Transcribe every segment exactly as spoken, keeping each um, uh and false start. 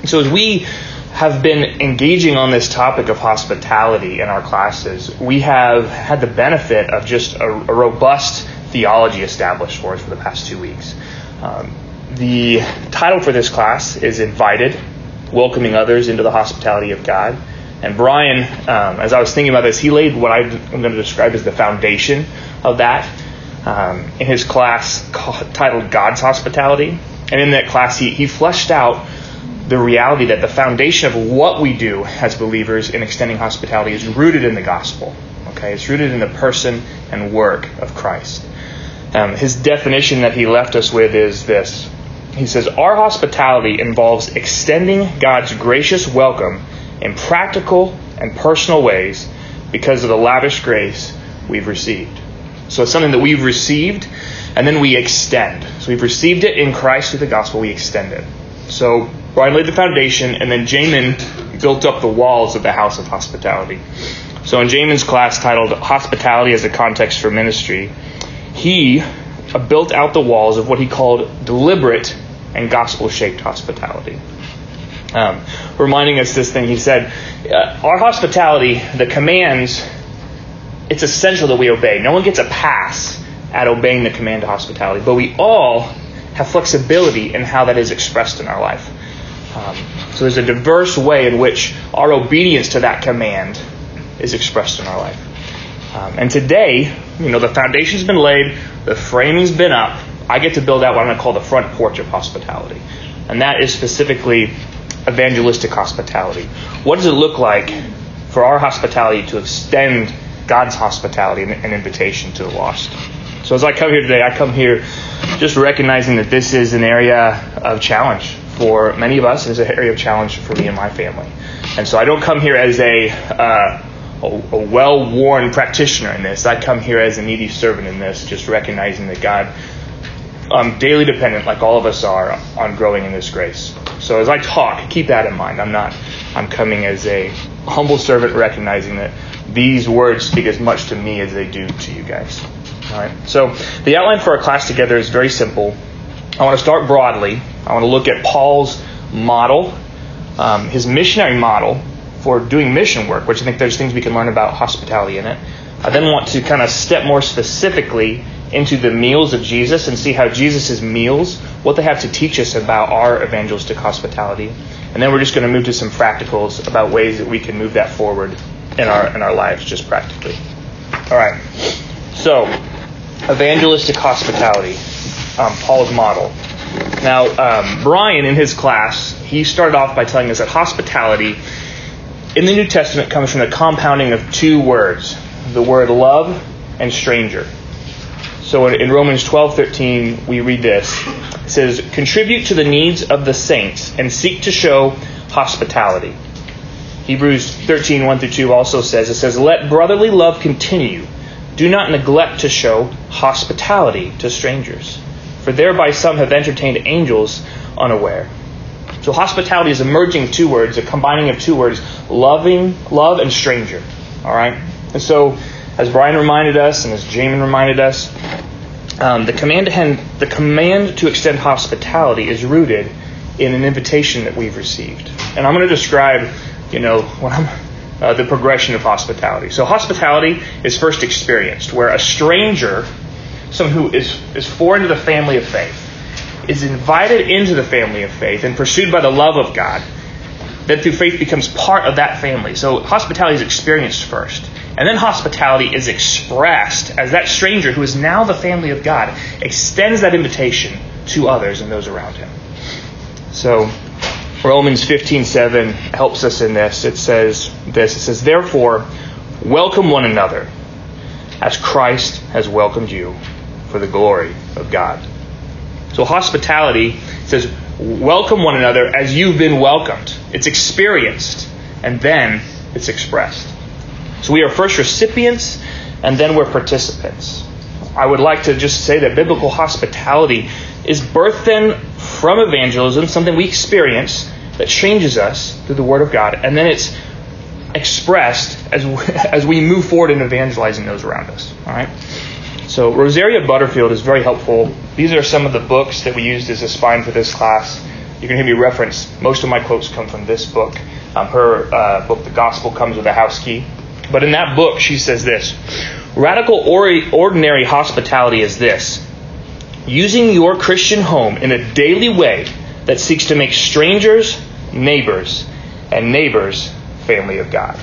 So as we have been engaging on this topic of hospitality in our classes, we have had the benefit of just a, a robust theology established for us for the past two weeks. Um, the title for this class is Invited, Welcoming Others into the Hospitality of God. And Brian, um, as I was thinking about this, he laid what I'm going to describe as the foundation of that um, in his class called, titled God's Hospitality. And in that class, he, he fleshed out the reality that the foundation of what we do as believers in extending hospitality is rooted in the gospel. Okay, it's rooted in the person and work of Christ. Um, his definition that he left us with is this. He says, our hospitality involves extending God's gracious welcome in practical and personal ways because of the lavish grace we've received. So it's something that we've received and then we extend. So we've received it in Christ through the gospel, we extend it. So Brian laid the foundation, and then Jamin built up the walls of the house of hospitality. So in Jamin's class titled Hospitality as a Context for Ministry, he built out the walls of what he called deliberate and gospel-shaped hospitality. Um, reminding us this thing, he said, uh, our hospitality, the commands, it's essential that we obey. No one gets a pass at obeying the command to hospitality, but we all have flexibility in how that is expressed in our life. Um, so there's a diverse way in which our obedience to that command is expressed in our life. Um, and today, you know, the foundation's been laid, the framing's been up. I get to build out what I'm going to call the front porch of hospitality. And that is specifically evangelistic hospitality. What does it look like for our hospitality to extend God's hospitality and, and invitation to the lost? So as I come here today, I come here just recognizing that this is an area of challenge for many of us. It's an area of challenge for me and my family. And so I don't come here as a, uh, a, a well-worn practitioner in this. I come here as a needy servant in this, just recognizing that God, I'm daily dependent, like all of us are, on growing in this grace. So as I talk, keep that in mind. I'm not, I'm coming as a humble servant, recognizing that these words speak as much to me as they do to you guys. All right. So the outline for our class together is very simple. I want to start broadly. I want to look at Paul's model, um, his missionary model for doing mission work, which I think there's things we can learn about hospitality in it. I then want to kind of step more specifically into the meals of Jesus and see how Jesus' meals, what they have to teach us about our evangelistic hospitality. And then we're just going to move to some practicals about ways that we can move that forward in our in our lives, just practically. All right. So, evangelistic hospitality, um, Paul's model. Now, um, Brian, in his class, he started off by telling us that hospitality in the New Testament comes from the compounding of two words, the word love and stranger. So in, in Romans twelve thirteen, we read this. It says, contribute to the needs of the saints and seek to show hospitality. Hebrews thirteen one through two also says, it says, let brotherly love continue. Do not neglect to show hospitality to strangers, for thereby some have entertained angels unaware. So hospitality is a merging two words, a combining of two words, loving, love and stranger. All right? And so, as Brian reminded us and as Jamin reminded us, um, the command to hand, the command to extend hospitality is rooted in an invitation that we've received. And I'm going to describe, you know, what I'm Uh, the progression of hospitality. So hospitality is first experienced, where a stranger, someone who is, is foreign to the family of faith, is invited into the family of faith and pursued by the love of God, then through faith becomes part of that family. So hospitality is experienced first. And then hospitality is expressed as that stranger who is now the family of God extends that invitation to others and those around him. So Romans fifteen seven helps us in this. It says this. It says, therefore, welcome one another as Christ has welcomed you for the glory of God. So hospitality says, welcome one another as you've been welcomed. It's experienced, and then it's expressed. So we are first recipients, and then we're participants. I would like to just say that biblical hospitality is birthed in from evangelism, something we experience that changes us through the Word of God, and then it's expressed as we, as we move forward in evangelizing those around us. All right. So Rosaria Butterfield is very helpful. These are some of the books that we used as a spine for this class. You can hear me reference, most of my quotes come from this book. Um, her uh, book, The Gospel Comes with a House Key. But in that book, she says this: radical or- ordinary hospitality is this: using your Christian home in a daily way that seeks to make strangers neighbors, and neighbors family of God.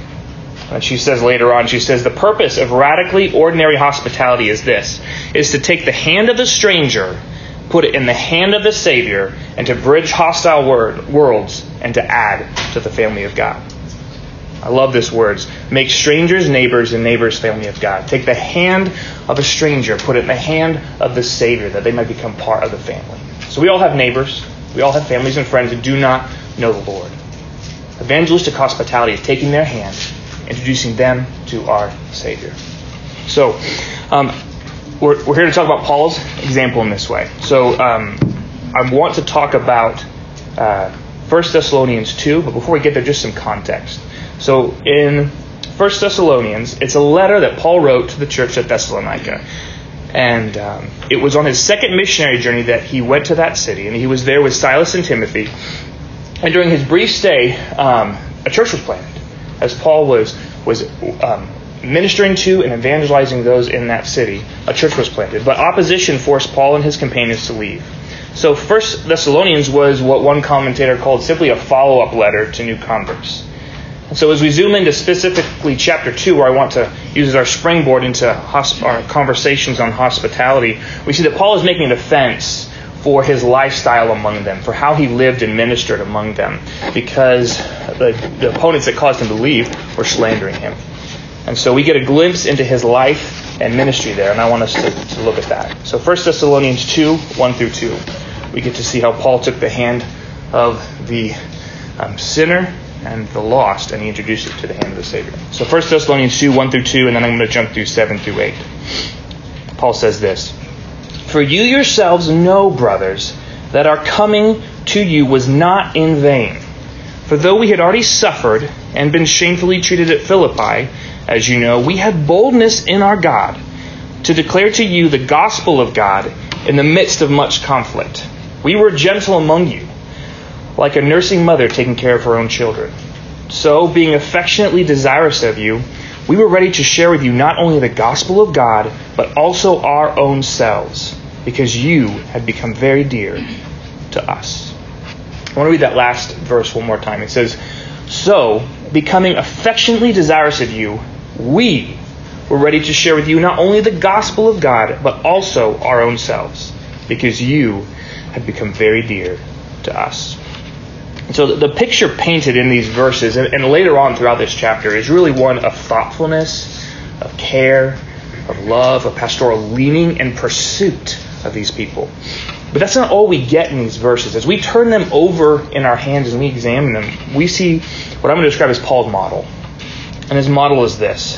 And she says later on, she says, the purpose of radically ordinary hospitality is this, is to take the hand of the stranger, put it in the hand of the Savior, and to bridge hostile word, worlds and to add to the family of God. I love this words. Make strangers neighbors and neighbors family of God. Take the hand of a stranger, put it in the hand of the Savior, that they might become part of the family. So we all have neighbors. We all have families and friends who do not know the Lord. Evangelistic hospitality is taking their hand, introducing them to our Savior. So, um, we're, we're here to talk about Paul's example in this way. So, um, I want to talk about uh, First Thessalonians two, but before we get there, just some context. So, in First Thessalonians, it's a letter that Paul wrote to the church at Thessalonica. And um, it was on his second missionary journey that he went to that city, and he was there with Silas and Timothy. And during his brief stay, um, a church was planted, as Paul was was um, ministering to and evangelizing those in that city. A church was planted, but opposition forced Paul and his companions to leave. So First Thessalonians was what one commentator called simply a follow-up letter to new converts. And so as we zoom into specifically chapter two, where I want to use as our springboard into hosp- our conversations on hospitality, we see that Paul is making a defense for his lifestyle among them, for how he lived and ministered among them, because the, the opponents that caused him to leave were slandering him. And so we get a glimpse into his life and ministry there, and I want us to, to look at that. So First Thessalonians two, one through two, we get to see how Paul took the hand of the um, sinner and the lost, and he introduced it to the hand of the Savior. So First Thessalonians two, one through two, and then I'm going to jump through seven through eight. Paul says this: For you yourselves know, brothers, that our coming to you was not in vain. For though we had already suffered and been shamefully treated at Philippi, as you know, we had boldness in our God to declare to you the gospel of God in the midst of much conflict. We were gentle among you, like a nursing mother taking care of her own children. So, being affectionately desirous of you, we were ready to share with you not only the gospel of God, but also our own selves, because you had become very dear to us. I want to read that last verse one more time. It says, So, becoming affectionately desirous of you, we were ready to share with you not only the gospel of God, but also our own selves, because you had become very dear to us. So the picture painted in these verses, and, and later on throughout this chapter, is really one of thoughtfulness, of care, of love, of pastoral leaning and pursuit of these people. But that's not all we get in these verses. As we turn them over in our hands and we examine them, we see what I'm going to describe as Paul's model. And his model is this: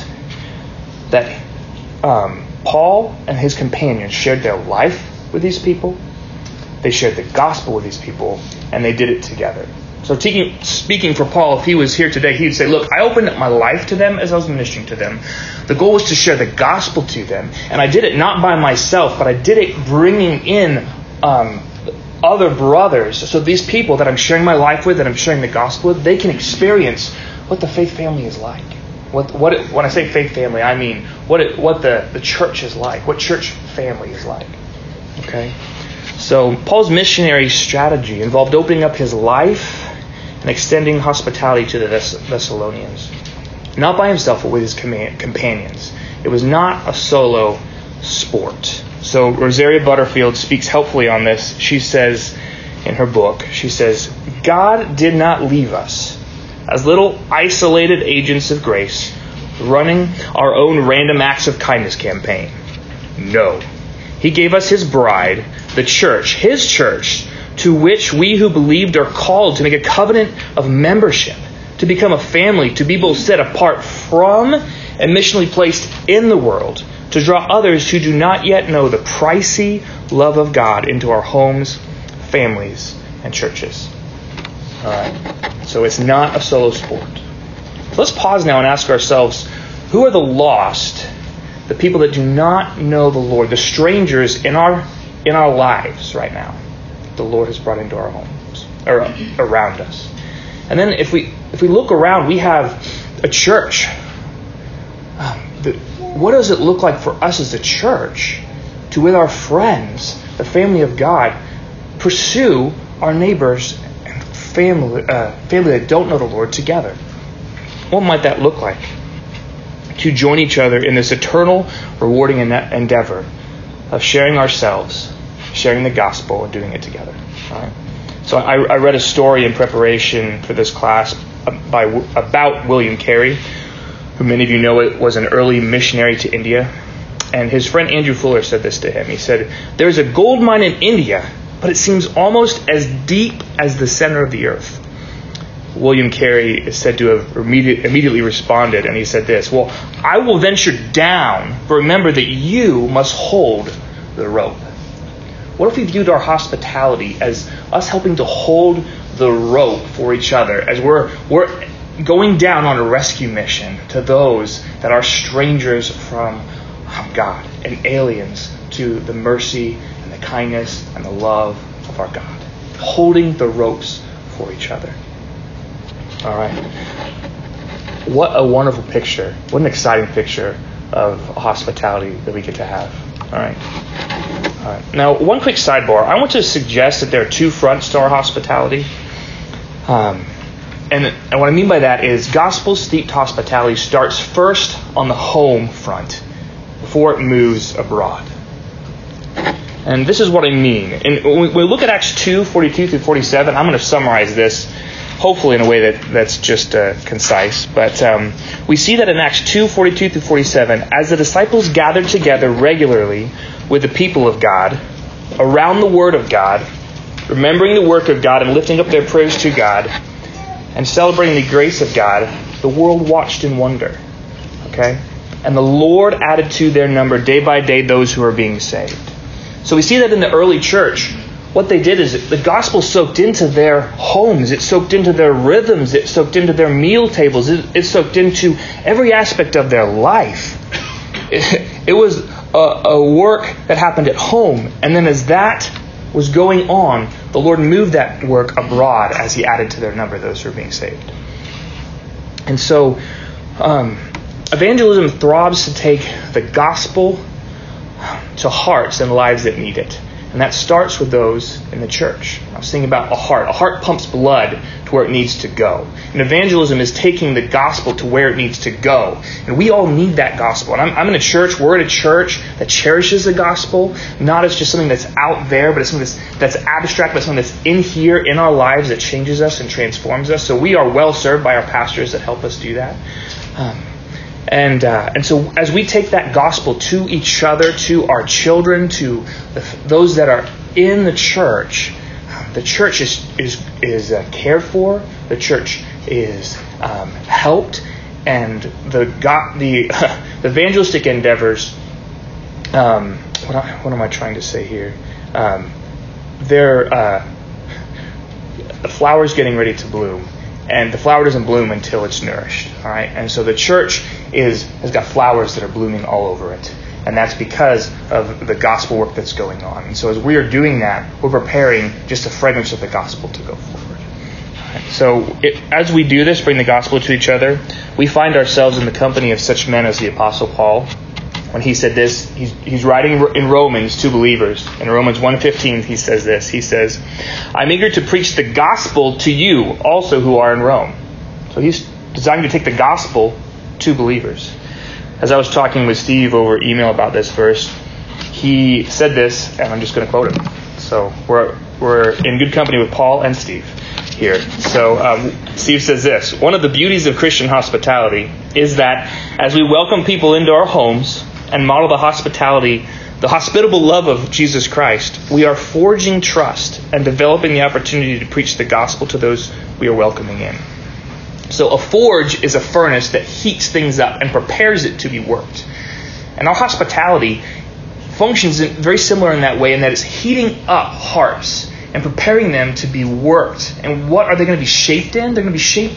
that um, Paul and his companions shared their life with these people, they shared the gospel with these people, and they did it together. So taking, speaking for Paul, if he was here today, he'd say, look, I opened up my life to them as I was ministering to them. The goal was to share the gospel to them. And I did it not by myself, but I did it bringing in um, other brothers. So these people that I'm sharing my life with, that I'm sharing the gospel with, they can experience what the faith family is like. What, what it, when I say faith family, I mean what it, what the, the church is like, what church family is like. Okay? So Paul's missionary strategy involved opening up his life and extending hospitality to the Thessalonians. Not by himself, but with his companions. It was not a solo sport. So Rosaria Butterfield speaks helpfully on this. She says in her book, she says, God did not leave us as little isolated agents of grace running our own random acts of kindness campaign. No. He gave us his bride, the church, his church, to which we who believed are called to make a covenant of membership, to become a family, to be both set apart from and missionally placed in the world, to draw others who do not yet know the pricey love of God into our homes, families, and churches. All right. So it's not a solo sport. Let's pause now and ask ourselves, who are the lost, the people that do not know the Lord, the strangers in our in our lives right now, the Lord has brought into our homes? or around us. And then if we if we look around, we have a church. Um, the, what does it look like for us as a church to, with our friends, the family of God, pursue our neighbors and family, uh, family that don't know the Lord together? What might that look like? To join each other in this eternal, rewarding endeavor of sharing ourselves, sharing the gospel, and doing it together. All right? So I, I read a story in preparation for this class by about William Carey, who many of you know it was an early missionary to India. And his friend Andrew Fuller said this to him. He said, "There's a gold mine in India, but it seems almost as deep as the center of the earth." William Carey is said to have immediate, immediately responded, and he said this, "Well, I will venture down, but remember that you must hold the rope." What if we viewed our hospitality as us helping to hold the rope for each other, as we're we're going down on a rescue mission to those that are strangers from God and aliens to the mercy and the kindness and the love of our God, holding the ropes for each other. All right. What a wonderful picture. What an exciting picture of hospitality that we get to have. All right. All right. Now, one quick sidebar. I want to suggest that there are two fronts to our hospitality. Um, and, and what I mean by that is gospel-steeped hospitality starts first on the home front before it moves abroad. And this is what I mean. And when we look at Acts two, forty-two through forty-seven, I'm going to summarize this hopefully in a way that, that's just uh, concise. But um, we see that in Acts two, forty-two through forty-seven, as the disciples gathered together regularly with the people of God, around the Word of God, remembering the work of God and lifting up their prayers to God, and celebrating the grace of God, the world watched in wonder. Okay? And the Lord added to their number day by day those who are being saved. So we see that in the early church, what they did is the gospel soaked into their homes. It soaked into their rhythms. It soaked into their meal tables. It, it soaked into every aspect of their life. It, it was a, a work that happened at home. And then as that was going on, the Lord moved that work abroad as He added to their number those who were being saved. And so um, evangelism throbs to take the gospel to hearts and lives that need it. And that starts with those in the church. I was thinking about a heart. A heart pumps blood to where it needs to go. And evangelism is taking the gospel to where it needs to go. And we all need that gospel. And I'm, I'm in a church, we're in a church that cherishes the gospel, not as just something that's out there, but it's something that's, that's abstract, but something that's in here, in our lives, that changes us and transforms us. So we are well served by our pastors that help us do that. Um, And uh, and so as we take that gospel to each other, to our children, to the, those that are in the church, the church is is is uh, cared for. The church is um, helped, and the God, the, uh, the evangelistic endeavors. Um, what, I, what am I trying to say here? Um, they're uh, the flower's getting ready to bloom. And the flower doesn't bloom until it's nourished. All right, and so the church is has got flowers that are blooming all over it, and that's because of the gospel work that's going on. And so as we are doing that, we're preparing just a fragrance of the gospel to go forward. All right, so it, as we do this, bring the gospel to each other, we find ourselves in the company of such men as the Apostle Paul. When he said this, he's, he's writing in Romans to believers. In Romans one fifteen, he says this. He says, "I'm eager to preach the gospel to you also who are in Rome." So he's designed to take the gospel to believers. As I was talking with Steve over email about this verse, he said this, and I'm just going to quote him. So we're we're in good company with Paul and Steve here. So um, Steve says this: "One of the beauties of Christian hospitality is that as we welcome people into our homes and model the hospitality, the hospitable love of Jesus Christ, we are forging trust and developing the opportunity to preach the gospel to those we are welcoming in." So a forge is a furnace that heats things up and prepares it to be worked. And our hospitality functions in, very similar in that way, in that it's heating up hearts and preparing them to be worked. And what are they going to be shaped in? They're going to be shaped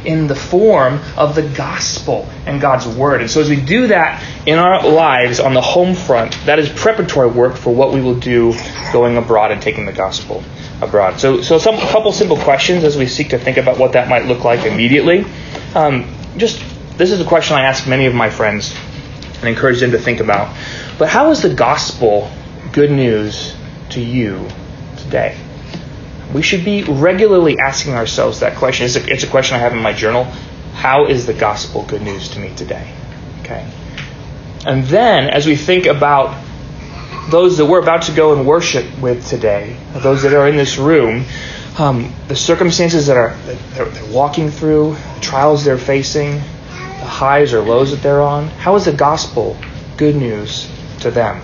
in the form of the gospel and God's word. And so as we do that in our lives on the home front, that is preparatory work for what we will do going abroad and taking the gospel abroad. So, so some a couple simple questions as we seek to think about what that might look like immediately. Um, just this is a question I ask many of my friends and encourage them to think about. But how is the gospel good news to you today? We should be regularly asking ourselves that question. It's a, it's a question I have in my journal. How is the gospel good news to me today? Okay. And then, as we think about those that we're about to go and worship with today, those that are in this room, um, the circumstances that are that they're, they're walking through, the trials they're facing, the highs or lows that they're on, how is the gospel good news to them?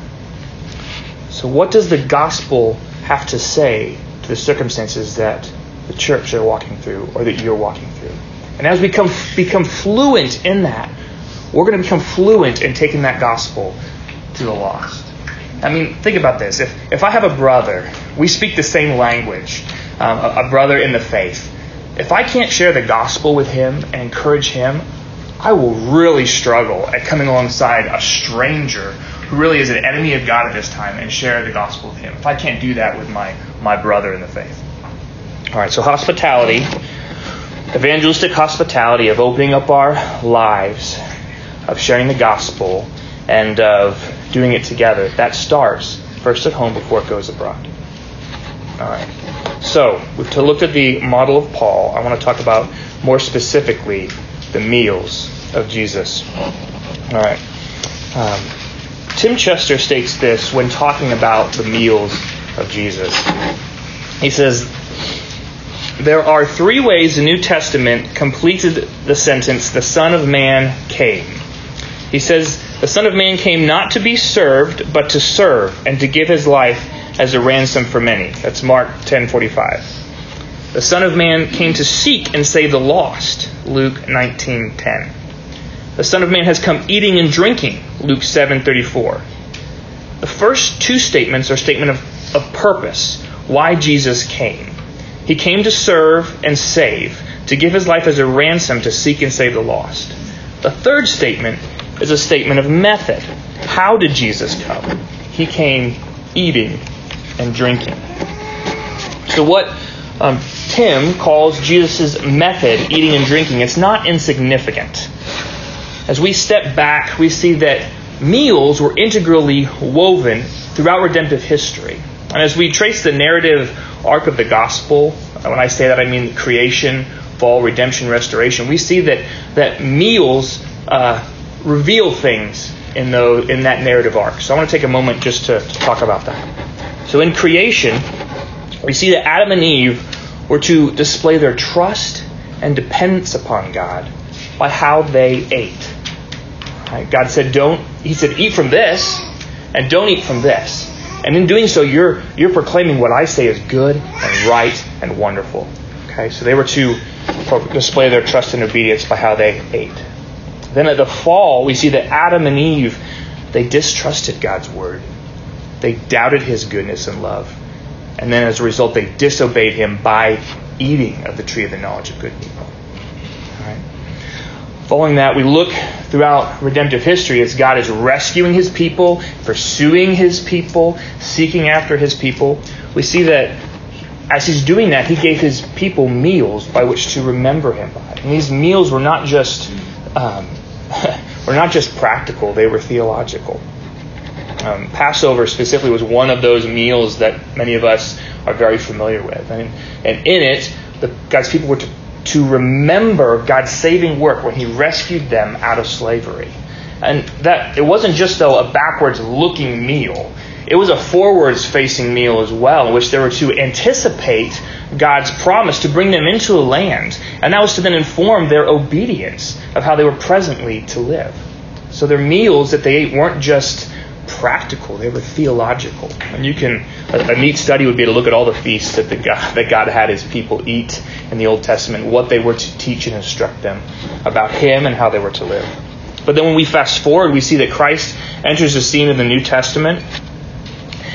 So what does the gospel have to say to the circumstances that the church are walking through or that you're walking through? And as we become, become fluent in that, we're going to become fluent in taking that gospel to the lost. I mean, think about this. If if I have a brother, we speak the same language, um, a, a brother in the faith. If I can't share the gospel with him and encourage him, I will really struggle at coming alongside a stranger who really is an enemy of God at this time and share the gospel with him. If I can't do that with my, my brother in the faith. All right, so hospitality, evangelistic hospitality of opening up our lives, of sharing the gospel, and of doing it together. That starts first at home before it goes abroad. All right. So we've looked at the model of Paul. I want to talk about more specifically the meals of Jesus. All right. Um, Tim Chester states this when talking about the meals of Jesus. He says, there are three ways the New Testament completed the sentence, the Son of Man came. He says, the Son of Man came not to be served, but to serve, and to give his life as a ransom for many. That's Mark ten forty-five. The Son of Man came to seek and save the lost. Luke nineteen ten. The Son of Man has come eating and drinking. Luke seven thirty-four. The first two statements are statement of, of purpose, why Jesus came. He came to serve and save, to give his life as a ransom to seek and save the lost. The third statement is a statement of method. How did Jesus come? He came eating and drinking. So what um, Tim calls Jesus' method, eating and drinking, it's not insignificant. As we step back, we see that meals were integrally woven throughout redemptive history. And as we trace the narrative arc of the gospel, when I say that I mean creation, fall, redemption, restoration, we see that that meals uh, reveal things in the in that narrative arc. So I want to take a moment just to, to talk about that. So in creation, we see that Adam and Eve were to display their trust and dependence upon God by how they ate. Right? God said, "Don't." He said, "Eat from this, and don't eat from this." And in doing so, you're you're proclaiming what I say is good and right and wonderful. Okay, so they were to display their trust and obedience by how they ate. Then at the fall, we see that Adam and Eve, they distrusted God's word. They doubted his goodness and love. And then as a result, they disobeyed him by eating of the tree of the knowledge of good and evil. All right. Following that, we look throughout redemptive history as God is rescuing his people, pursuing his people, seeking after his people. We see that as he's doing that, he gave his people meals by which to remember him by. And these meals were not just um, were not just practical; they were theological. Um, Passover specifically was one of those meals that many of us are very familiar with, and and in it, the, God's people were to to remember God's saving work when he rescued them out of slavery. And that it wasn't just though a backwards-looking meal. It was a forwards-facing meal as well, in which they were to anticipate God's promise to bring them into a land. And that was to then inform their obedience of how they were presently to live. So their meals that they ate weren't just practical, they were theological. And you can, a, a neat study would be to look at all the feasts that, the God, that God had his people eat in the Old Testament, what they were to teach and instruct them about him and how they were to live. But then when we fast forward, we see that Christ enters the scene in the New Testament.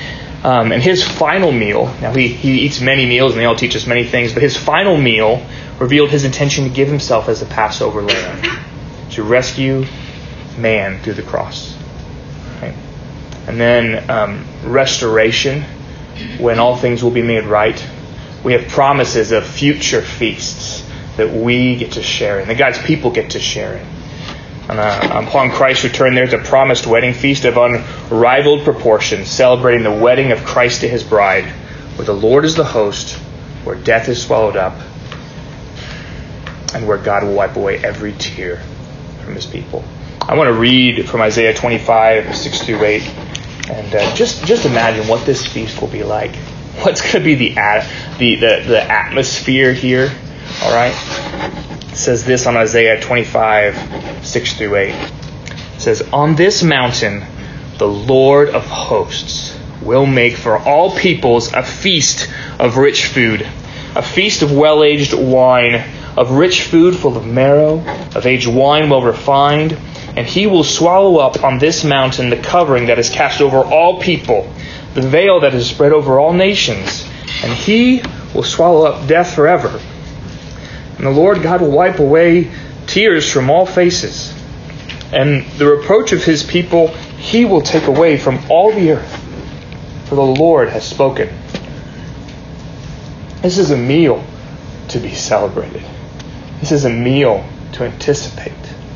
Um, and his final meal, now he, he eats many meals and they all teach us many things, but his final meal revealed his intention to give himself as the Passover lamb to rescue man through the cross. Right? And then um, restoration, when all things will be made right. We have promises of future feasts that we get to share in, that God's people get to share in. And, uh, upon Christ's return, there's a promised wedding feast of unrivaled proportions, celebrating the wedding of Christ to his bride, where the Lord is the host, where death is swallowed up, and where God will wipe away every tear from his people. I want to read from Isaiah twenty-five, six through eight, and uh, just just imagine what this feast will be like. What's going to be the, the the the atmosphere here? All right. It says this on Isaiah twenty-five, six through eight. It says, "On this mountain, the Lord of hosts will make for all peoples a feast of rich food, a feast of well-aged wine, of rich food full of marrow, of aged wine well refined. And he will swallow up on this mountain the covering that is cast over all people, the veil that is spread over all nations. And he will swallow up death forever. And the Lord God will wipe away tears from all faces. And the reproach of his people he will take away from all the earth. For the Lord has spoken." This is a meal to be celebrated. This is a meal to anticipate.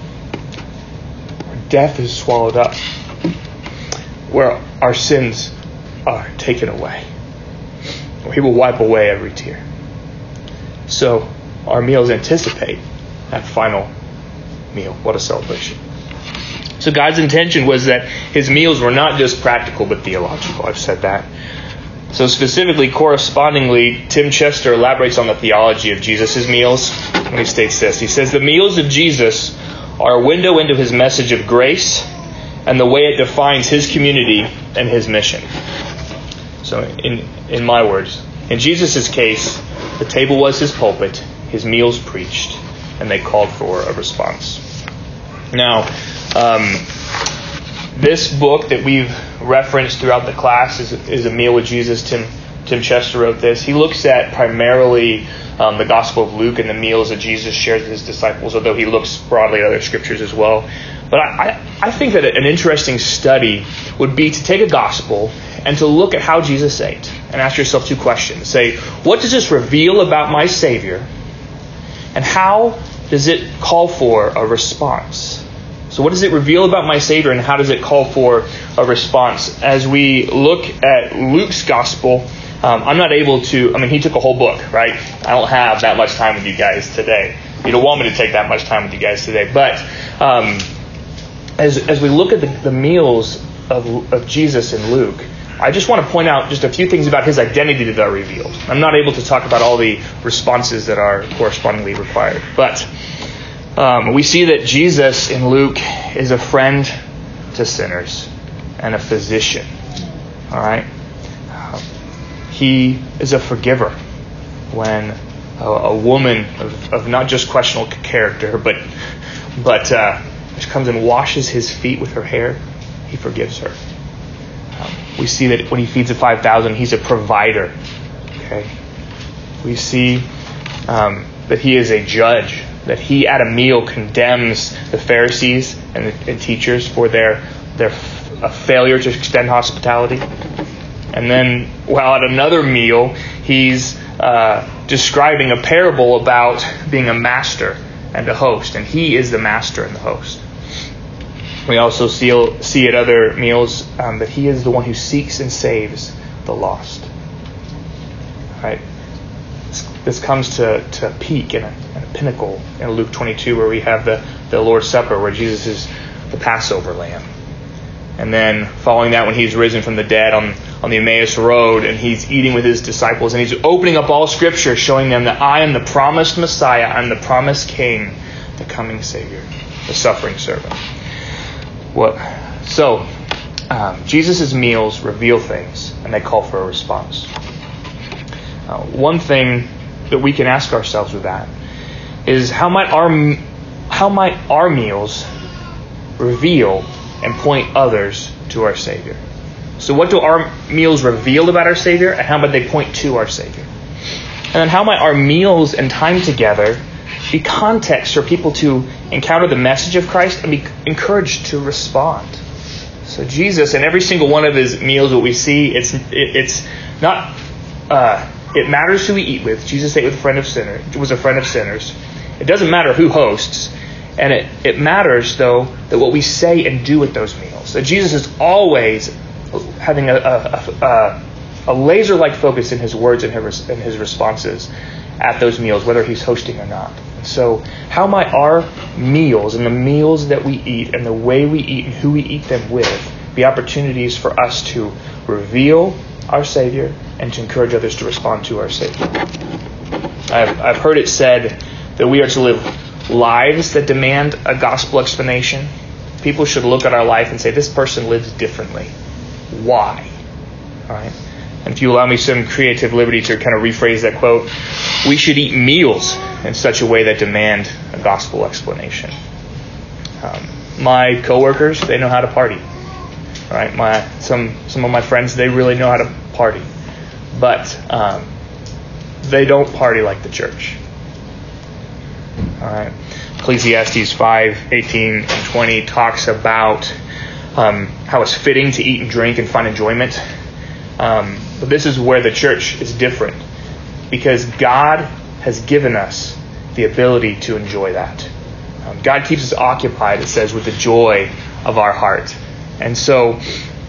Where death is swallowed up. Where our sins are taken away. Where he will wipe away every tear. So, our meals anticipate that final meal. What a celebration. So God's intention was that his meals were not just practical but theological. I've said that. So specifically, correspondingly, Tim Chester elaborates on the theology of Jesus' meals when he states this. He says, "The meals of Jesus are a window into his message of grace and the way it defines his community and his mission." So in, in my words, in Jesus' case, the table was his pulpit, his meals preached, and they called for a response. Now, um, this book that we've referenced throughout the class is, is A Meal with Jesus. Tim Tim Chester wrote this. He looks at primarily um, the Gospel of Luke and the meals that Jesus shared with his disciples, although he looks broadly at other scriptures as well. But I, I, I think that an interesting study would be to take a gospel and to look at how Jesus ate and ask yourself two questions. Say, what does this reveal about my Savior? And how does it call for a response? So what does it reveal about my Savior, and how does it call for a response? As we look at Luke's gospel, um, I'm not able to, I mean, he took a whole book, right? I don't have that much time with you guys today. You don't want me to take that much time with you guys today. But um, as as we look at the, the meals of, of Jesus in Luke, I just want to point out just a few things about his identity that are revealed. I'm not able to talk about all the responses that are correspondingly required. But um, we see that Jesus in Luke is a friend to sinners and a physician. All right? Uh, he is a forgiver. When a, a woman of, of not just questionable character, but, but uh, she comes and washes his feet with her hair, he forgives her. We see that when he feeds the five thousand, he's a provider. Okay, we see um, that he is a judge. That he at a meal condemns the Pharisees and, the, and teachers for their their f- a failure to extend hospitality. And then, while at another meal, he's uh, describing a parable about being a master and a host, and he is the master and the host. We also see, see at other meals um, that he is the one who seeks and saves the lost. Right? This, this comes to, to a peak and a, and a pinnacle in Luke twenty-two, where we have the, the Lord's Supper, where Jesus is the Passover lamb. And then following that, when he's risen from the dead on, on the Emmaus Road, and he's eating with his disciples, and he's opening up all Scripture, showing them that I am the promised Messiah, I'm the promised King, the coming Savior, the suffering servant. What? So, um, Jesus' meals reveal things, and they call for a response. Uh, one thing that we can ask ourselves with that is how might our how might our meals reveal and point others to our Savior? So, what do our meals reveal about our Savior, and how might they point to our Savior? And then how might our meals and time together be context for people to encounter the message of Christ and be encouraged to respond? So Jesus, in every single one of his meals, what we see, it's it, it's not. Uh, it matters who we eat with. Jesus ate with a friend of sinners. Was a friend of sinners. It doesn't matter who hosts, and it it matters though that what we say and do at those meals. That Jesus is always having a a, a, a laser-like focus in his words and his and his responses at those meals, whether he's hosting or not. So how might our meals and the meals that we eat and the way we eat and who we eat them with be opportunities for us to reveal our Savior and to encourage others to respond to our Savior? I've, I've heard it said that we are to live lives that demand a gospel explanation. People should look at our life and say, this person lives differently. Why? All right? And if you allow me some creative liberty to kind of rephrase that quote, we should eat meals in such a way that demand a gospel explanation. Um, my coworkers, they know how to party. All right, my some some of my friends, they really know how to party, but um, they don't party like the church. All right, Ecclesiastes five eighteen and twenty talks about um, how it's fitting to eat and drink and find enjoyment. Um, but this is where the church is different, because God has given us the ability to enjoy that. Um, God keeps us occupied, it says, with the joy of our heart. And so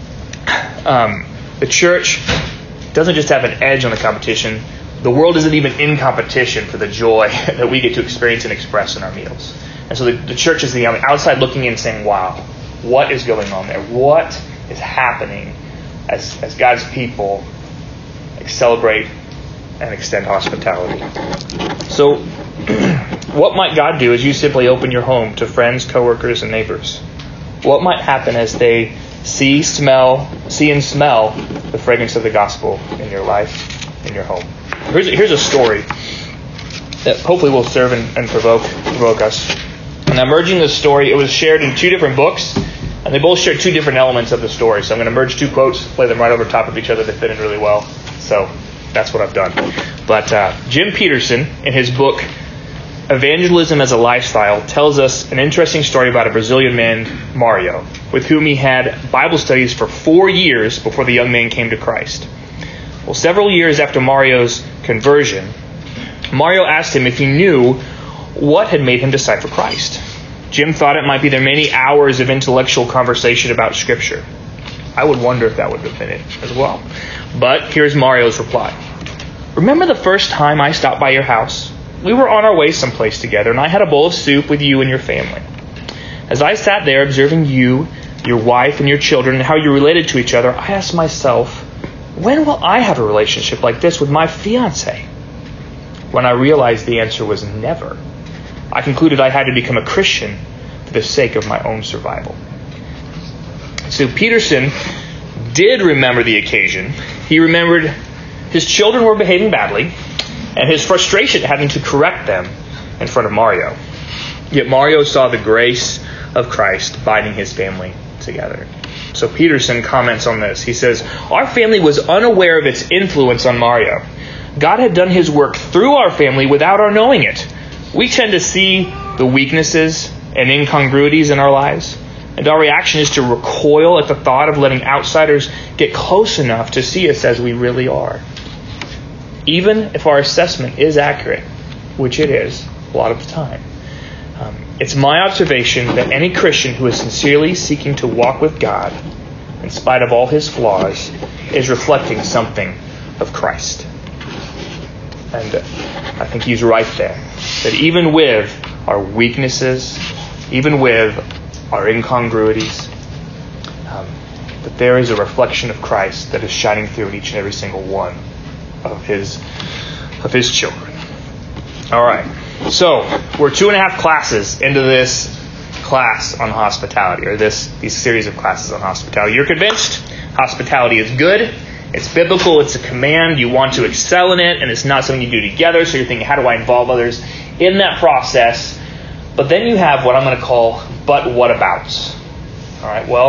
um, the church doesn't just have an edge on the competition. The world isn't even in competition for the joy that we get to experience and express in our meals. And so the, the church is the outside looking in saying, wow, what is going on there? What is happening as, as God's people celebrate and extend hospitality? So what might God do as you simply open your home to friends, coworkers, and neighbors? What might happen as they see, smell, see and smell the fragrance of the gospel in your life, in your home? Here's a, here's a story that hopefully will serve and, and provoke provoke us. And I'm merging this story. It was shared in two different books, and they both share two different elements of the story. So I'm going to merge two quotes, play them right over top of each other. They fit in really well. So that's what I've done. But uh, Jim Peterson, in his book Evangelism as a Lifestyle, tells us an interesting story about a Brazilian man, Mario, with whom he had Bible studies for four years before the young man came to Christ. Well, several years after Mario's conversion, Mario asked him if he knew what had made him decide for Christ. Jim thought it might be their many hours of intellectual conversation about Scripture. I would wonder if that would have been it as well. But here's Mario's reply. Remember the first time I stopped by your house? We were on our way someplace together, and I had a bowl of soup with you and your family. As I sat there observing you, your wife, and your children, and how you related to each other, I asked myself, when will I have a relationship like this with my fiancée? When I realized the answer was never, I concluded I had to become a Christian for the sake of my own survival. So Peterson did remember the occasion. He remembered his children were behaving badly, and his frustration having to correct them in front of Mario. Yet Mario saw the grace of Christ binding his family together. So Peterson comments on this. He says, our family was unaware of its influence on Mario. God had done his work through our family without our knowing it. We tend to see the weaknesses and incongruities in our lives, and our reaction is to recoil at the thought of letting outsiders get close enough to see us as we really are. Even if our assessment is accurate, which it is a lot of the time. Um, it's my observation that any Christian who is sincerely seeking to walk with God, in spite of all his flaws, is reflecting something of Christ. And uh, I think he's right there. That even with our weaknesses, even with our incongruities, um, that there is a reflection of Christ that is shining through in each and every single one of his of his children. All right. So we're two and a half classes into this class on hospitality, or this these series of classes on hospitality. You're convinced hospitality is good. It's biblical. It's a command. You want to excel in it, and it's not something you do together. So you're thinking, how do I involve others in that process? But then you have what I'm going to call but what abouts. All right. Well,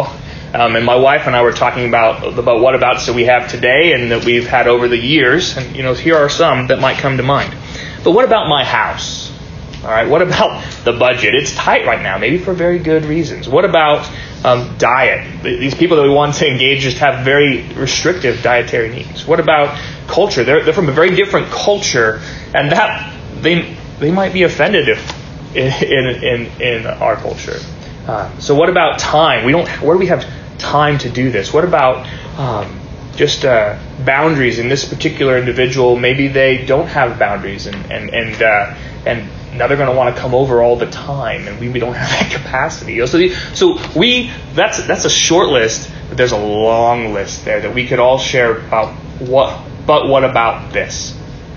Um, and my wife and I were talking about the but what abouts that we have today and that we've had over the years. And, you know, here are some that might come to mind. But what about my house? All right, what about the budget? It's tight right now, maybe for very good reasons. What about um, diet? These people that we want to engage just have very restrictive dietary needs. What about culture? They're, they're from a very different culture, and that they they might be offended if in in in our culture. Uh, so what about time? We don't. Where do we have time to do this? What about um, just uh, boundaries in this particular individual? Maybe they don't have boundaries, and and and uh, and now they're going to want to come over all the time, and we, we don't have that capacity. So, the, so we that's that's a short list, but there's a long list there that we could all share about what. But what about this?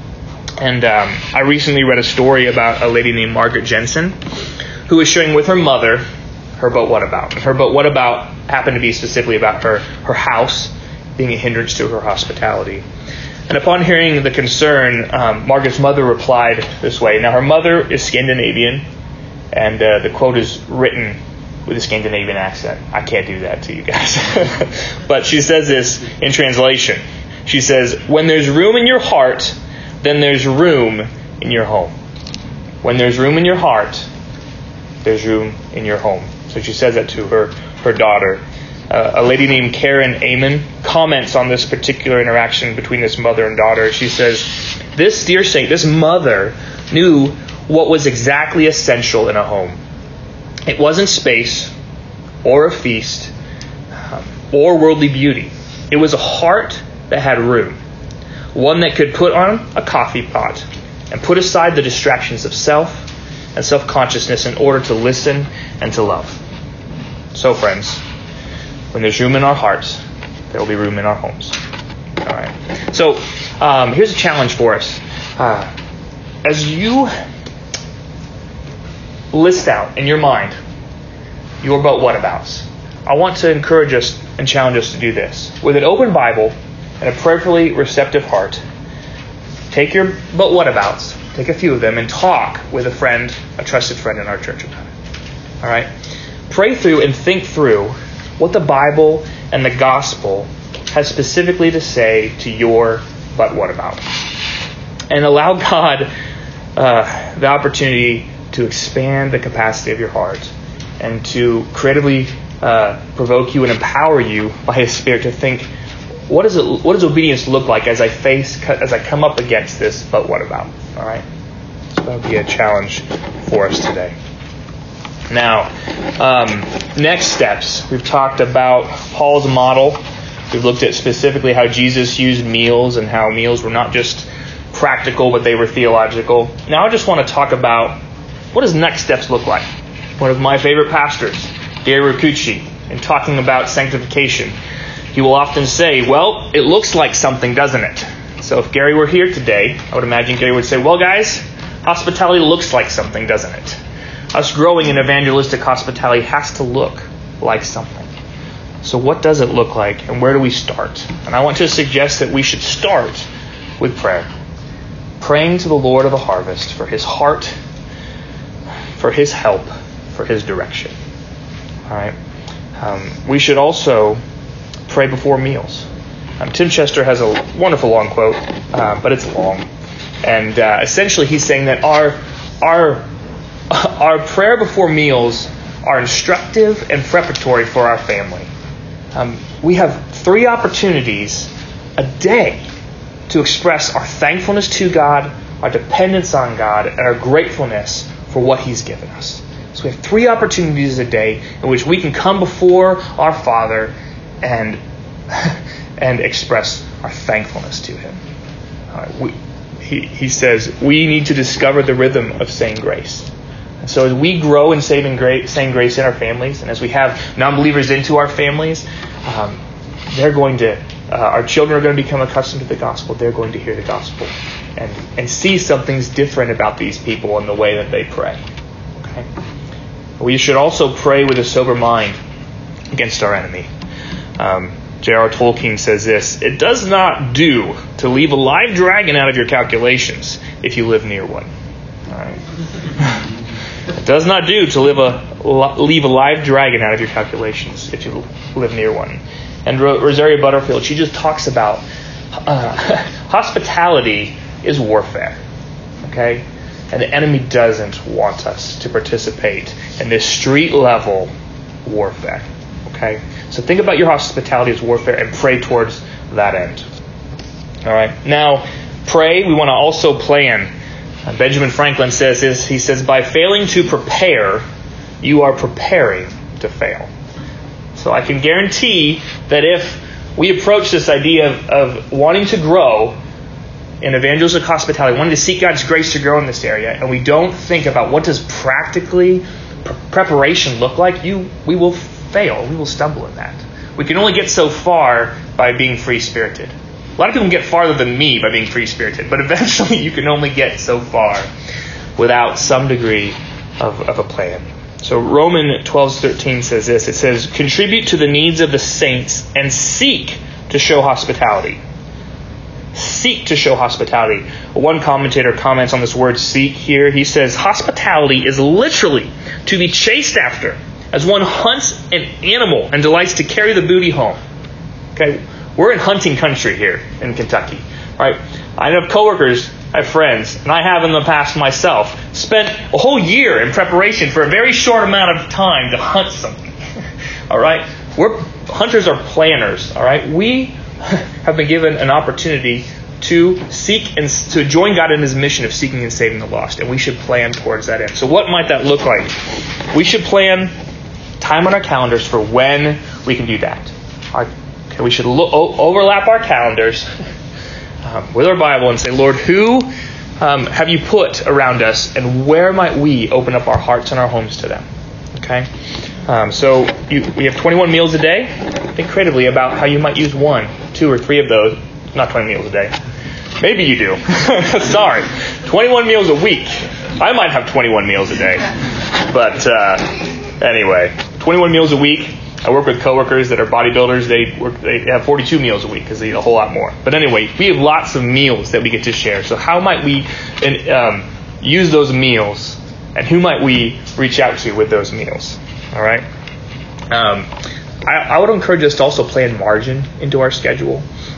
And um, I recently read a story about a lady named Margaret Jensen, who was sharing with her mother her but what about. Her but what about happened to be specifically about her her house being a hindrance to her hospitality. And upon hearing the concern, um, Margaret's mother replied this way. Now, her mother is Scandinavian, and uh, the quote is written with a Scandinavian accent. I can't do that to you guys. But she says this in translation. She says, when there's room in your heart, then there's room in your home. When there's room in your heart, there's room in your home. So she says that to her, her daughter. Uh, a lady named Karen Amon comments on this particular interaction between this mother and daughter. She says, this dear saint, this mother knew what was exactly essential in a home. It wasn't space or a feast um, or worldly beauty. It was a heart that had room. One that could put on a coffee pot and put aside the distractions of self and self-consciousness in order to listen and to love. So, friends, when there's room in our hearts, there will be room in our homes. All right. So um, here's a challenge for us. Uh, as you list out in your mind your but what abouts, I want to encourage us and challenge us to do this. With an open Bible and a prayerfully receptive heart, take your but what abouts, take a few of them, and talk with a friend, a trusted friend in our church about it. All right? Pray through and think through what the Bible and the gospel has specifically to say to your but what about. And allow God uh, the opportunity to expand the capacity of your heart and to creatively uh, provoke you and empower you by His Spirit to think, what does it, what does obedience look like as I face, as I come up against this but what about? All right? So that would be a challenge for us today. Now, um, next steps. We've talked about Paul's model. We've looked at specifically how Jesus used meals and how meals were not just practical, but they were theological. Now I just want to talk about what does next steps look like. One of my favorite pastors, Gary Rakucci, in talking about sanctification, he will often say, well, it looks like something, doesn't it? So if Gary were here today, I would imagine Gary would say, well, guys, hospitality looks like something, doesn't it? Us growing in evangelistic hospitality has to look like something. So what does it look like, and where do we start? And I want to suggest that we should start with prayer. Praying to the Lord of the harvest for His heart, for His help, for His direction. All right. Um, we should also pray before meals. Um, Tim Chester has a wonderful long quote, uh, but it's long. And uh, essentially he's saying that our our Our prayer before meals are instructive and preparatory for our family. Um, we have three opportunities a day to express our thankfulness to God, our dependence on God, and our gratefulness for what He's given us. So we have three opportunities a day in which we can come before our Father and and express our thankfulness to Him. Uh, we, he, he says we need to discover the rhythm of saying grace. And so as we grow in saving grace, saying grace in our families, and as we have non-believers into our families, um, they're going to, uh, our children are going to become accustomed to the gospel. They're going to hear the gospel and, and see something's different about these people in the way that they pray. Okay? We should also pray with a sober mind against our enemy. Um, J R R Tolkien says this, it does not do to leave a live dragon out of your calculations if you live near one. All right. It does not do to live a, leave a live dragon out of your calculations if you live near one. And Rosaria Butterfield, she just talks about uh, hospitality is warfare. Okay? And the enemy doesn't want us to participate in this street-level warfare. Okay? So think about your hospitality as warfare and pray towards that end. All right? Now, pray. We want to also plan. Uh, Benjamin Franklin says this. He says, by failing to prepare, you are preparing to fail. So I can guarantee that if we approach this idea of, of wanting to grow in evangelistic hospitality, wanting to seek God's grace to grow in this area, and we don't think about what does practically pre- preparation look like, you we will fail. We will stumble in that. We can only get so far by being free-spirited. A lot of people get farther than me by being free-spirited, but eventually you can only get so far without some degree of, of a plan. So Romans twelve thirteen says this. It says, contribute to the needs of the saints and seek to show hospitality. Seek to show hospitality. One commentator comments on this word seek here. He says, hospitality is literally to be chased after, as one hunts an animal and delights to carry the booty home. Okay, we're in hunting country here in Kentucky. All right, I have coworkers, I have friends, and I have in the past myself spent a whole year in preparation for a very short amount of time to hunt something. All right, we're hunters are planners. All right, we have been given an opportunity to seek and to join God in His mission of seeking and saving the lost, and we should plan towards that end. So, what might that look like? We should plan time on our calendars for when we can do that. Our, okay, we should lo- overlap our calendars um, with our Bible and say, Lord, who um, have you put around us, and where might we open up our hearts and our homes to them? Okay. Um, so you, we have twenty-one meals a day. Think creatively about how you might use one, two, or three of those. Not twenty meals a day. Maybe you do. Sorry. twenty-one meals a week. I might have twenty-one meals a day. But uh, anyway, twenty-one meals a week. I work with coworkers that are bodybuilders. They work. They have forty-two meals a week because they eat a whole lot more. But anyway, we have lots of meals that we get to share. So how might we um, use those meals, and who might we reach out to with those meals? All right. Um, I, I would encourage us to also plan margin into our schedule.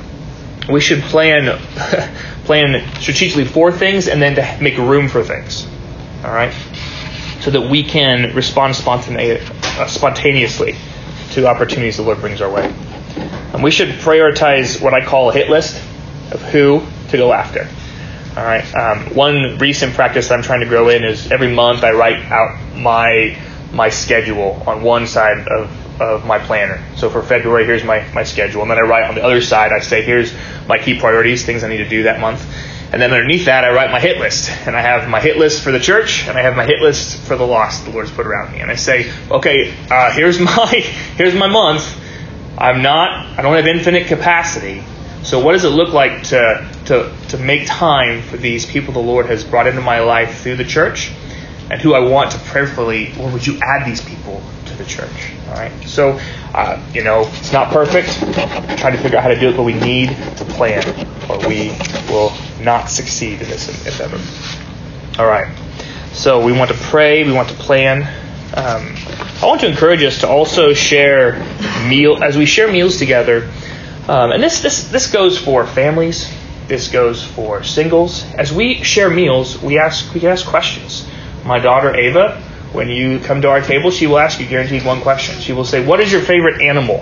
We should plan plan strategically for things and then to make room for things. All right, so that we can respond spontane- uh, spontaneously to opportunities the Lord brings our way. And we should prioritize what I call a hit list of who to go after. All right. Um, one recent practice that I'm trying to grow in is every month I write out my my schedule on one side of, of my planner. So for February, here's my, my schedule. And then I write on the other side, I say, here's my key priorities, things I need to do that month. And then underneath that, I write my hit list. And I have my hit list for the church, and I have my hit list for the lost the Lord's put around me. And I say, okay, uh, here's my here's my month. I'm not, I don't have infinite capacity. So what does it look like to to to make time for these people the Lord has brought into my life through the church? And who I want to prayerfully, Lord, would you add these people to the church? All right. So, uh, you know, it's not perfect. I'm trying to figure out how to do it, but we need to plan, or we will not succeed in this endeavor. All right. So we want to pray. We want to plan. Um, I want to encourage us to also share meal as we share meals together. Um, and this this this goes for families. This goes for singles. As we share meals, we ask we can ask questions. My daughter, Ava, when you come to our table, she will ask you guaranteed one question. She will say, what is your favorite animal?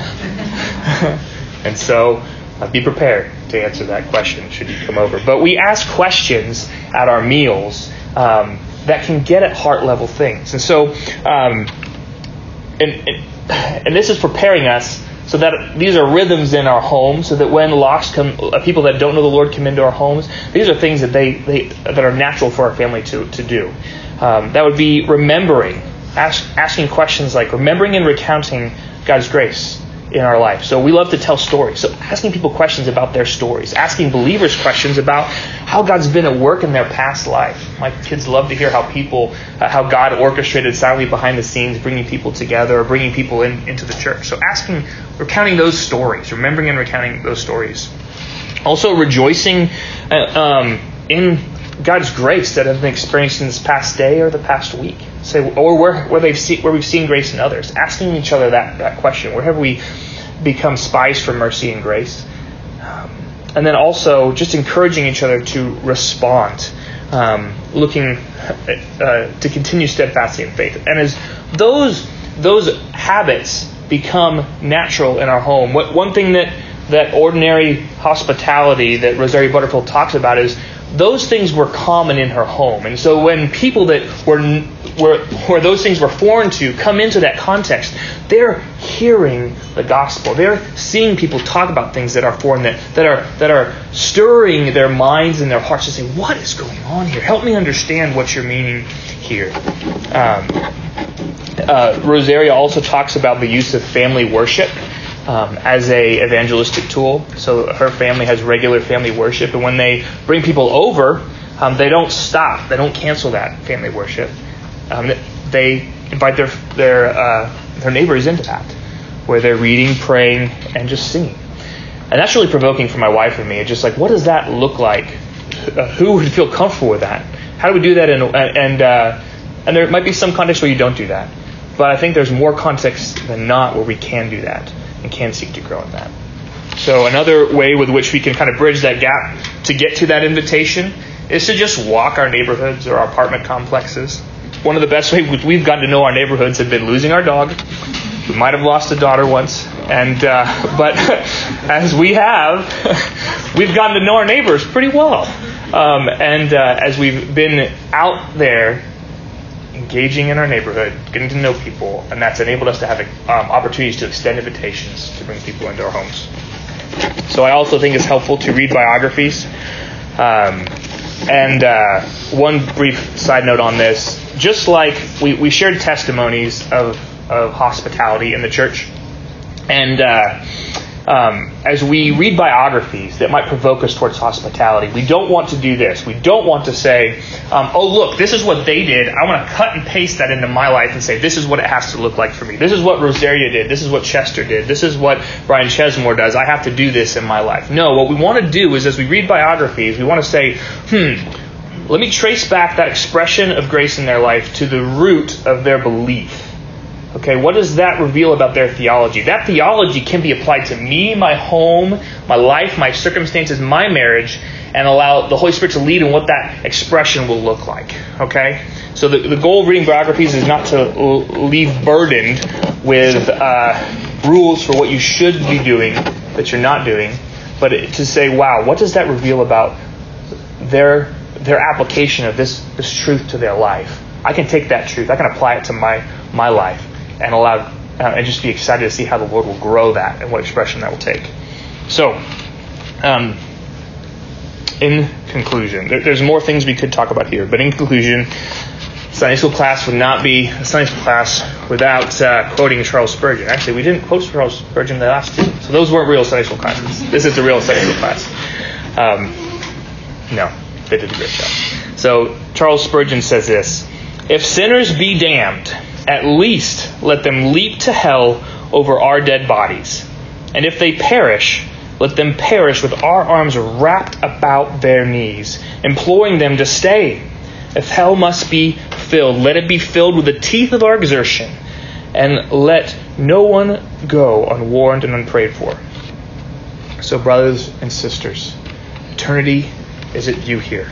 And so uh, be prepared to answer that question should you come over. But we ask questions at our meals um, that can get at heart-level things. And so, um, and, and, and this is preparing us so that these are rhythms in our homes, so that when lost come, uh, people that don't know the Lord come into our homes, these are things that they, they that are natural for our family to, to do. Um, that would be remembering, ask, asking questions like remembering and recounting God's grace in our life. So we love to tell stories. So asking people questions about their stories, asking believers questions about how God's been at work in their past life. My kids love to hear how people, uh, how God orchestrated silently behind the scenes, bringing people together or bringing people in, into the church. So asking, recounting those stories, remembering and recounting those stories. Also rejoicing uh, um, in God's grace that have been experienced in this past day or the past week? Say, or where where they've seen, where we've seen grace in others. Asking each other that, that question. Where have we become spies for mercy and grace? Um, and then also just encouraging each other to respond, um, looking uh, to continue steadfastly in faith. And as those those habits become natural in our home, what one thing that that ordinary hospitality that Rosaria Butterfield talks about is those things were common in her home. And so when people that were were where those things were foreign to come into that context, they're hearing the gospel. They're seeing people talk about things that are foreign, that, that are that are stirring their minds and their hearts to say, what is going on here? Help me understand what you're meaning here. Um, uh, Rosaria also talks about the use of family worship Um, as a evangelistic tool. So her family has regular family worship, and when they bring people over, um, they don't stop. They don't cancel that family worship. Um, they invite their their uh, their neighbors into that, where they're reading, praying, and just singing. And that's really provoking for my wife and me. It's just like, what does that look like? Uh, who would feel comfortable with that? How do we do that? In, and uh, and there might be some context where you don't do that, but I think there's more context than not where we can do that and can seek to grow in that. So another way with which we can kind of bridge that gap to get to that invitation is to just walk our neighborhoods or our apartment complexes. One of the best ways we've gotten to know our neighborhoods have been losing our dog. We might have lost a daughter once, and uh, but as we have, we've gotten to know our neighbors pretty well. Um, and uh, as we've been out there engaging in our neighborhood, getting to know people, and that's enabled us to have um, opportunities to extend invitations to bring people into our homes. So I also think it's helpful to read biographies. Um, and uh, one brief side note on this, just like we, we shared testimonies of, of hospitality in the church, and uh, Um, as we read biographies that might provoke us towards hospitality, we don't want to do this. We don't want to say, um, oh, look, this is what they did. I want to cut and paste that into my life and say, this is what it has to look like for me. This is what Rosaria did. This is what Chester did. This is what Brian Chesmore does. I have to do this in my life. No, what we want to do is as we read biographies, we want to say, hmm, let me trace back that expression of grace in their life to the root of their belief. Okay, what does that reveal about their theology? That theology can be applied to me, my home, my life, my circumstances, my marriage, and allow the Holy Spirit to lead in what that expression will look like. Okay? So the, the goal of reading biographies is not to l- leave burdened with uh, rules for what you should be doing that you're not doing, but to say, wow, what does that reveal about their their application of this, this truth to their life? I can take that truth, I can apply it to my, my life, and allow uh, and just be excited to see how the Lord will grow that and what expression that will take. So, um, in conclusion, there, there's more things we could talk about here, but in conclusion, Sunday school class would not be a Sunday school class without uh, quoting Charles Spurgeon. Actually, we didn't quote Charles Spurgeon the last two, so those weren't real Sunday school classes. This is the real Sunday school class. Um, no, they did a great job. So, Charles Spurgeon says this: if sinners be damned, at least let them leap to hell over our dead bodies. And if they perish, let them perish with our arms wrapped about their knees, imploring them to stay. If hell must be filled, let it be filled with the teeth of our exertion, and let no one go unwarned and unprayed for. So, brothers and sisters, eternity is at view here.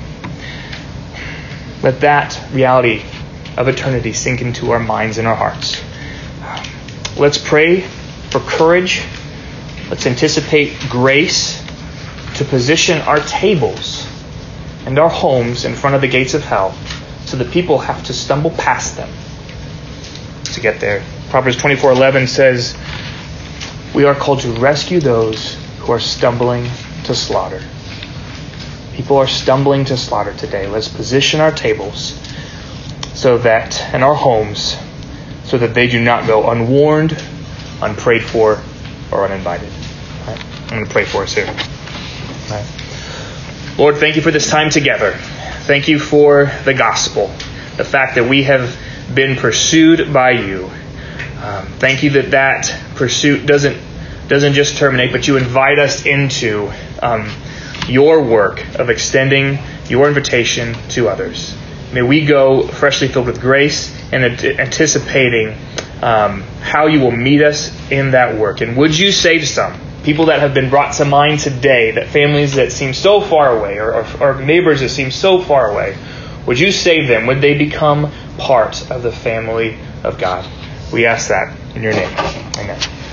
Let that reality of eternity sink into our minds and our hearts. Let's pray for courage. Let's anticipate grace to position our tables and our homes in front of the gates of hell so that people have to stumble past them to get there. Proverbs twenty-four eleven says, we are called to rescue those who are stumbling to slaughter. People are stumbling to slaughter today. Let's position our tables so that, and our homes, so that they do not go unwarned, unprayed for, or uninvited. Right. I'm going to pray for us here. Right. Lord, thank you for this time together. Thank you for the gospel, the fact that we have been pursued by you. Um, thank you that that pursuit doesn't doesn't just terminate, but you invite us into um, your work of extending your invitation to others. May we go freshly filled with grace and anticipating um, how you will meet us in that work. And would you save some? People that have been brought to mind today, that families that seem so far away, or, or, or neighbors that seem so far away, would you save them? Would they become part of the family of God? We ask that in your name. Amen.